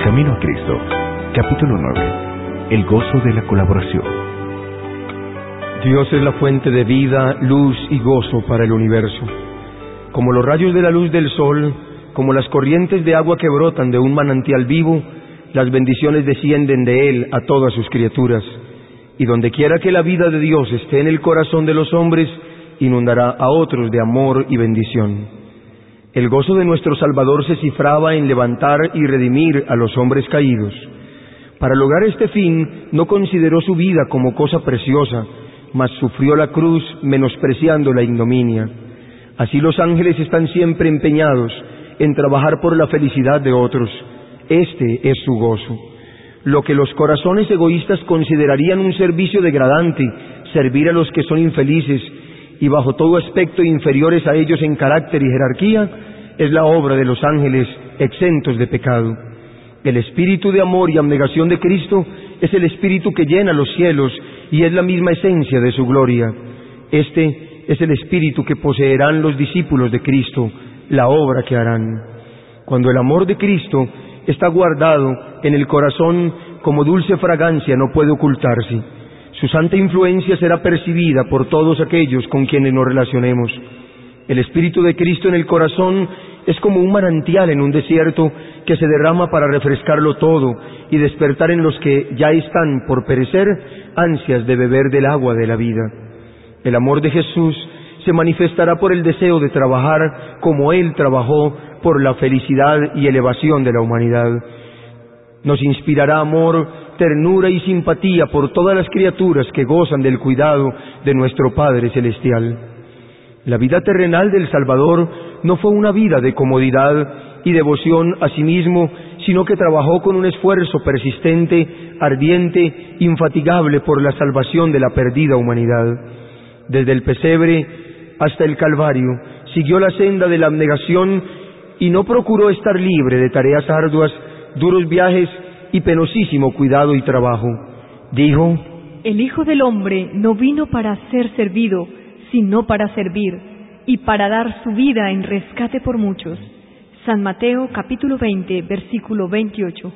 Camino a Cristo, capítulo 9. El gozo de la colaboración. Dios es la fuente de vida, luz y gozo para el universo. Como los rayos de la luz del sol, como las corrientes de agua que brotan de un manantial vivo, las bendiciones descienden de Él a todas sus criaturas. Y donde quiera que la vida de Dios esté en el corazón de los hombres, inundará a otros de amor y bendición. El gozo de nuestro Salvador se cifraba en levantar y redimir a los hombres caídos. Para lograr este fin, no consideró su vida como cosa preciosa, mas sufrió la cruz menospreciando la ignominia. Así los ángeles están siempre empeñados en trabajar por la felicidad de otros. Este es su gozo. Lo que los corazones egoístas considerarían un servicio degradante, servir a los que son infelices y bajo todo aspecto inferiores a ellos en carácter y jerarquía, es la obra de los ángeles exentos de pecado. El espíritu de amor y abnegación de Cristo es el espíritu que llena los cielos y es la misma esencia de su gloria. Este es el espíritu que poseerán los discípulos de Cristo, la obra que harán. Cuando el amor de Cristo está guardado en el corazón como dulce fragancia, no puede ocultarse. Su santa influencia será percibida por todos aquellos con quienes nos relacionemos. El Espíritu de Cristo en el corazón es como un manantial en un desierto que se derrama para refrescarlo todo y despertar en los que ya están por perecer ansias de beber del agua de la vida. El amor de Jesús se manifestará por el deseo de trabajar como Él trabajó por la felicidad y elevación de la humanidad. Nos inspirará amor, ternura y simpatía por todas las criaturas que gozan del cuidado de nuestro Padre Celestial. La vida terrenal del Salvador no fue una vida de comodidad y devoción a sí mismo, sino que trabajó con un esfuerzo persistente, ardiente, infatigable por la salvación de la perdida humanidad. Desde el pesebre hasta el Calvario, siguió la senda de la abnegación y no procuró estar libre de tareas arduas, duros viajes y penosísimo cuidado y trabajo. Dijo: El Hijo del Hombre no vino para ser servido, sino para servir, y para dar su vida en rescate por muchos. San Mateo, capítulo 20, versículo 28.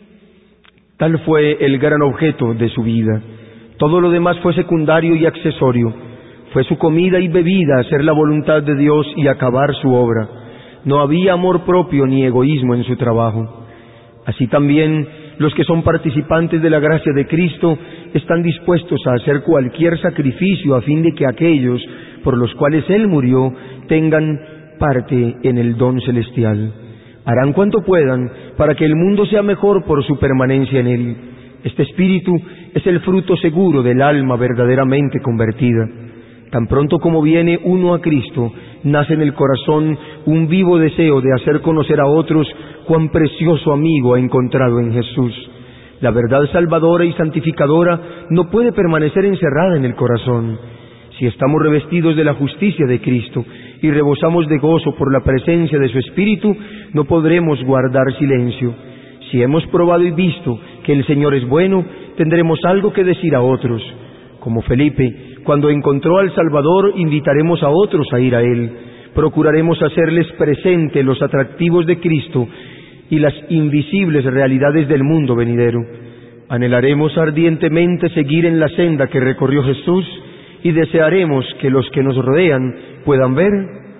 Tal fue el gran objeto de su vida. Todo lo demás fue secundario y accesorio. Fue su comida y bebida hacer la voluntad de Dios y acabar su obra. No había amor propio ni egoísmo en su trabajo. Así también, los que son participantes de la gracia de Cristo están dispuestos a hacer cualquier sacrificio a fin de que aquellos por los cuales Él murió tengan parte en el don celestial. Harán cuanto puedan para que el mundo sea mejor por su permanencia en Él. Este espíritu es el fruto seguro del alma verdaderamente convertida. Tan pronto como viene uno a Cristo, nace en el corazón un vivo deseo de hacer conocer a otros cuán precioso amigo ha encontrado en Jesús. La verdad salvadora y santificadora no puede permanecer encerrada en el corazón. Si estamos revestidos de la justicia de Cristo y rebosamos de gozo por la presencia de su Espíritu, no podremos guardar silencio. Si hemos probado y visto que el Señor es bueno, tendremos algo que decir a otros. Como Felipe, cuando encontró al Salvador, invitaremos a otros a ir a Él. Procuraremos hacerles presente los atractivos de Cristo y las invisibles realidades del mundo venidero. Anhelaremos ardientemente seguir en la senda que recorrió Jesús y desearemos que los que nos rodean puedan ver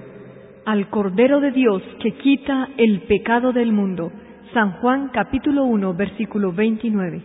al Cordero de Dios que quita el pecado del mundo. San Juan capítulo 1, versículo 29.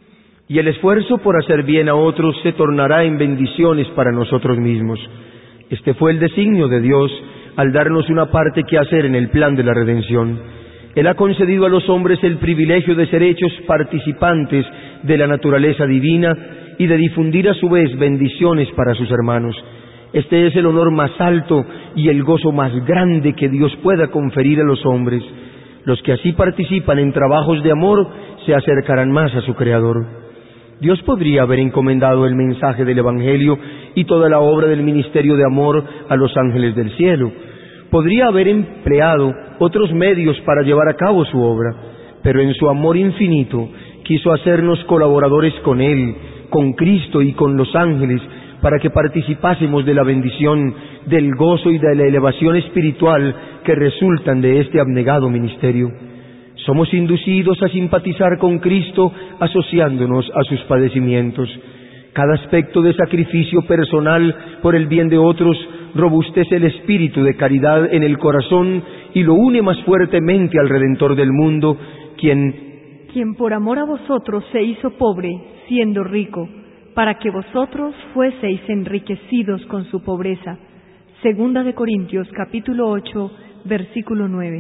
Y el esfuerzo por hacer bien a otros se tornará en bendiciones para nosotros mismos. Este fue el designio de Dios al darnos una parte que hacer en el plan de la redención. Él ha concedido a los hombres el privilegio de ser hechos participantes de la naturaleza divina y de difundir a su vez bendiciones para sus hermanos. Este es el honor más alto y el gozo más grande que Dios pueda conferir a los hombres. Los que así participan en trabajos de amor se acercarán más a su Creador. Dios podría haber encomendado el mensaje del Evangelio y toda la obra del ministerio de amor a los ángeles del cielo. Podría haber empleado otros medios para llevar a cabo su obra, pero en su amor infinito quiso hacernos colaboradores con Él, con Cristo y con los ángeles, para que participásemos de la bendición, del gozo y de la elevación espiritual que resultan de este abnegado ministerio. Somos inducidos a simpatizar con Cristo asociándonos a sus padecimientos. Cada aspecto de sacrificio personal por el bien de otros robustece el espíritu de caridad en el corazón y lo une más fuertemente al Redentor del mundo, quien por amor a vosotros se hizo pobre, siendo rico, para que vosotros fueseis enriquecidos con su pobreza. Segunda de Corintios, capítulo 8, versículo 9.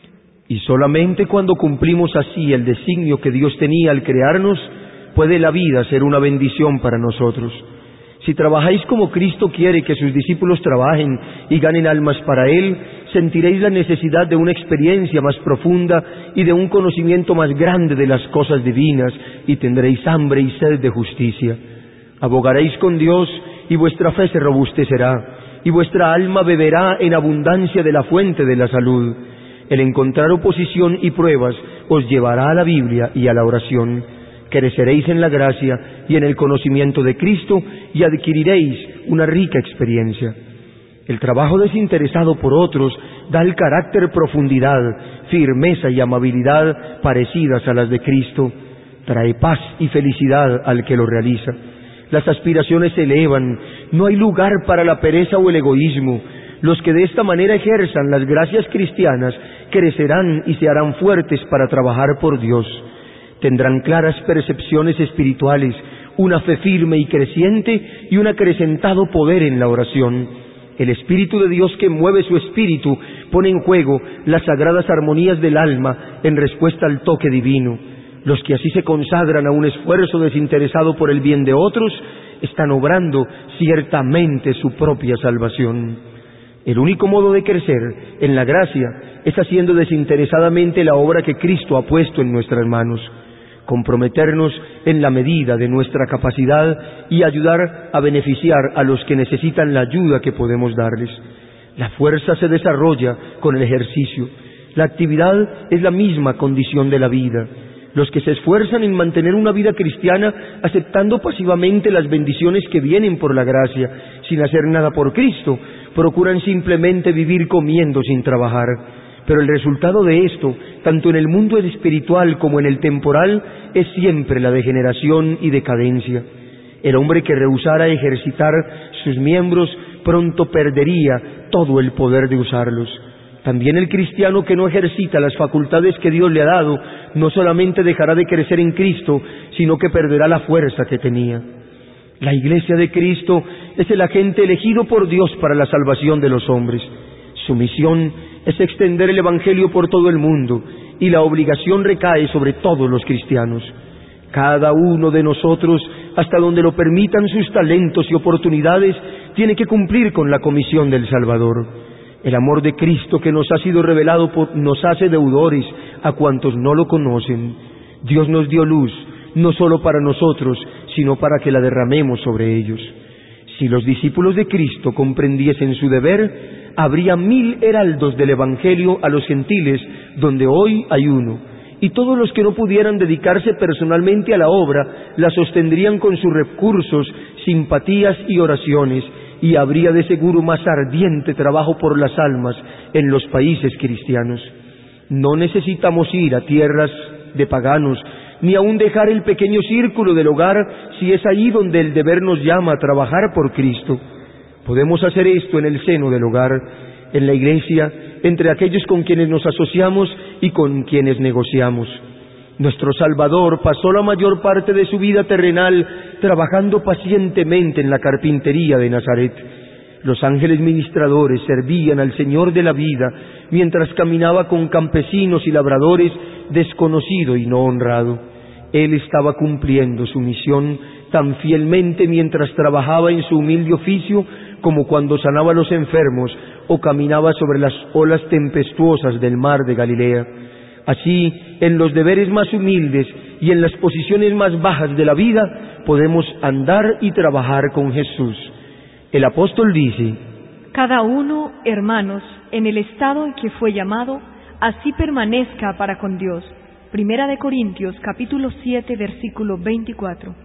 Y solamente cuando cumplimos así el designio que Dios tenía al crearnos, puede la vida ser una bendición para nosotros. Si trabajáis como Cristo quiere que sus discípulos trabajen y ganen almas para Él, sentiréis la necesidad de una experiencia más profunda y de un conocimiento más grande de las cosas divinas, y tendréis hambre y sed de justicia. Abogaréis con Dios y vuestra fe se robustecerá, y vuestra alma beberá en abundancia de la fuente de la salud. El encontrar oposición y pruebas os llevará a la Biblia y a la oración. Creceréis en la gracia y en el conocimiento de Cristo y adquiriréis una rica experiencia. El trabajo desinteresado por otros da al carácter profundidad, firmeza y amabilidad parecidas a las de Cristo. Trae paz y felicidad al que lo realiza. Las aspiraciones se elevan, no hay lugar para la pereza o el egoísmo. Los que de esta manera ejerzan las gracias cristianas crecerán y se harán fuertes para trabajar por Dios. Tendrán claras percepciones espirituales, una fe firme y creciente y un acrecentado poder en la oración. El Espíritu de Dios que mueve su espíritu pone en juego las sagradas armonías del alma en respuesta al toque divino. Los que así se consagran a un esfuerzo desinteresado por el bien de otros están obrando ciertamente su propia salvación. El único modo de crecer en la gracia es haciendo desinteresadamente la obra que Cristo ha puesto en nuestras manos. Comprometernos en la medida de nuestra capacidad y ayudar a beneficiar a los que necesitan la ayuda que podemos darles. La fuerza se desarrolla con el ejercicio. La actividad es la misma condición de la vida. Los que se esfuerzan en mantener una vida cristiana aceptando pasivamente las bendiciones que vienen por la gracia, sin hacer nada por Cristo, procuran simplemente vivir comiendo sin trabajar. Pero el resultado de esto, tanto en el mundo espiritual como en el temporal, es siempre la degeneración y decadencia. El hombre que rehusara ejercitar sus miembros pronto perdería todo el poder de usarlos. También el cristiano que no ejercita las facultades que Dios le ha dado, no solamente dejará de crecer en Cristo, sino que perderá la fuerza que tenía. La Iglesia de Cristo es el agente elegido por Dios para la salvación de los hombres. Su misión es extender el Evangelio por todo el mundo, y la obligación recae sobre todos los cristianos. Cada uno de nosotros, hasta donde lo permitan sus talentos y oportunidades, tiene que cumplir con la comisión del Salvador. El amor de Cristo que nos ha sido revelado nos hace deudores a cuantos no lo conocen. Dios nos dio luz, no solo para nosotros, sino para que la derramemos sobre ellos. Si los discípulos de Cristo comprendiesen su deber, habría 1000 heraldos del Evangelio a los gentiles, donde hoy hay uno. Y todos los que no pudieran dedicarse personalmente a la obra, la sostendrían con sus recursos, simpatías y oraciones, y habría de seguro más ardiente trabajo por las almas en los países cristianos. No necesitamos ir a tierras de paganos, ni aún dejar el pequeño círculo del hogar, si es ahí donde el deber nos llama a trabajar por Cristo. Podemos hacer esto en el seno del hogar, en la iglesia, entre aquellos con quienes nos asociamos y con quienes negociamos. Nuestro Salvador pasó la mayor parte de su vida terrenal trabajando pacientemente en la carpintería de Nazaret. Los ángeles ministradores servían al Señor de la vida mientras caminaba con campesinos y labradores, desconocido y no honrado. Él estaba cumpliendo su misión tan fielmente mientras trabajaba en su humilde oficio como cuando sanaba a los enfermos o caminaba sobre las olas tempestuosas del mar de Galilea. Así, en los deberes más humildes y en las posiciones más bajas de la vida, podemos andar y trabajar con Jesús. El apóstol dice: cada uno, hermanos, en el estado en que fue llamado, así permanezca para con Dios. Primera de Corintios, capítulo 7, versículo 24.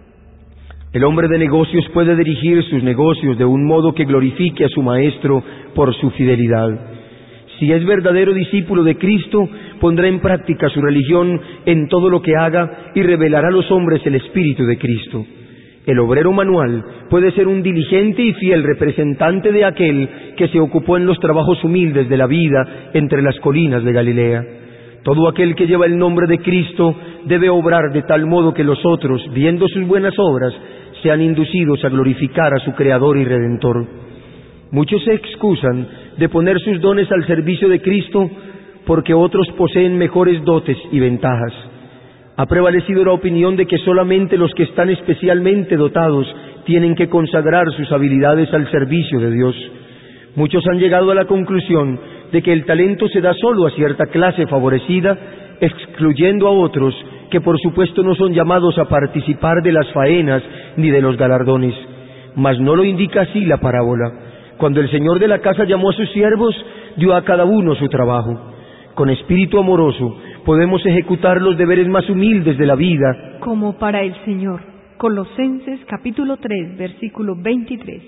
El hombre de negocios puede dirigir sus negocios de un modo que glorifique a su maestro por su fidelidad. Si es verdadero discípulo de Cristo, pondrá en práctica su religión en todo lo que haga y revelará a los hombres el Espíritu de Cristo. El obrero manual puede ser un diligente y fiel representante de aquel que se ocupó en los trabajos humildes de la vida entre las colinas de Galilea. Todo aquel que lleva el nombre de Cristo debe obrar de tal modo que los otros, viendo sus buenas obras, sean inducidos a glorificar a su Creador y Redentor. Muchos se excusan de poner sus dones al servicio de Cristo porque otros poseen mejores dotes y ventajas. Ha prevalecido la opinión de que solamente los que están especialmente dotados tienen que consagrar sus habilidades al servicio de Dios. Muchos han llegado a la conclusión de que el talento se da solo a cierta clase favorecida, excluyendo a otros que por supuesto no son llamados a participar de las faenas ni de los galardones. Mas no lo indica así la parábola. Cuando el señor de la casa llamó a sus siervos, dio a cada uno su trabajo. Con espíritu amoroso podemos ejecutar los deberes más humildes de la vida como para el Señor. Colosenses capítulo 3, versículo 23.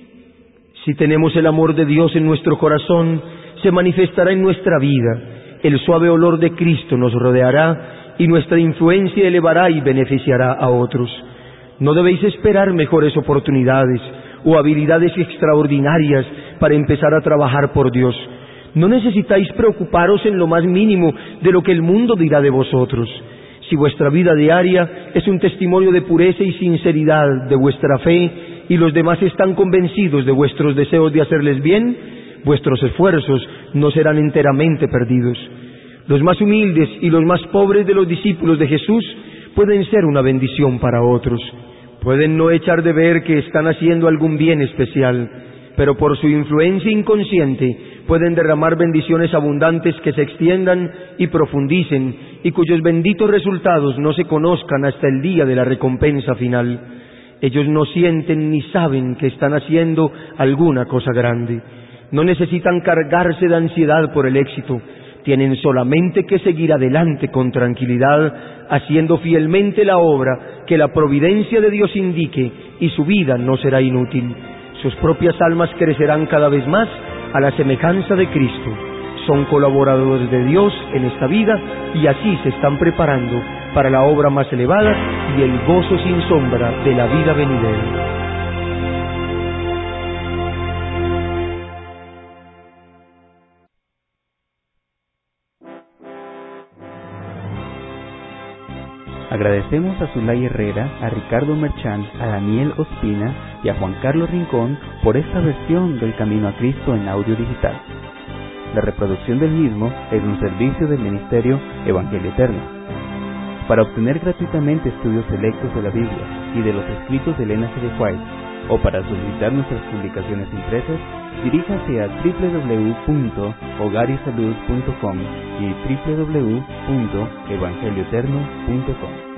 Si tenemos el amor de Dios en nuestro corazón, se manifestará en nuestra vida. El suave olor de Cristo nos rodeará y nuestra influencia elevará y beneficiará a otros. No debéis esperar mejores oportunidades o habilidades extraordinarias para empezar a trabajar por Dios. No necesitáis preocuparos en lo más mínimo de lo que el mundo dirá de vosotros. Si vuestra vida diaria es un testimonio de pureza y sinceridad de vuestra fe y los demás están convencidos de vuestros deseos de hacerles bien, vuestros esfuerzos no serán enteramente perdidos. Los más humildes y los más pobres de los discípulos de Jesús pueden ser una bendición para otros. Pueden no echar de ver que están haciendo algún bien especial, pero por su influencia inconsciente pueden derramar bendiciones abundantes que se extiendan y profundicen y cuyos benditos resultados no se conozcan hasta el día de la recompensa final. Ellos no sienten ni saben que están haciendo alguna cosa grande. No necesitan cargarse de ansiedad por el éxito. Tienen solamente que seguir adelante con tranquilidad, haciendo fielmente la obra que la providencia de Dios indique, y su vida no será inútil. Sus propias almas crecerán cada vez más a la semejanza de Cristo. Son colaboradores de Dios en esta vida y así se están preparando para la obra más elevada y el gozo sin sombra de la vida venidera. Agradecemos a Zulay Herrera, a Ricardo Merchán, a Daniel Ospina y a Juan Carlos Rincón por esta versión del Camino a Cristo en audio digital. La reproducción del mismo es un servicio del Ministerio Evangelio Eterno. Para obtener gratuitamente estudios selectos de la Biblia y de los escritos de Elena G. de White, o para solicitar nuestras publicaciones impresas, diríjase a www.hogarisalud.com y www.evangelioeterno.com.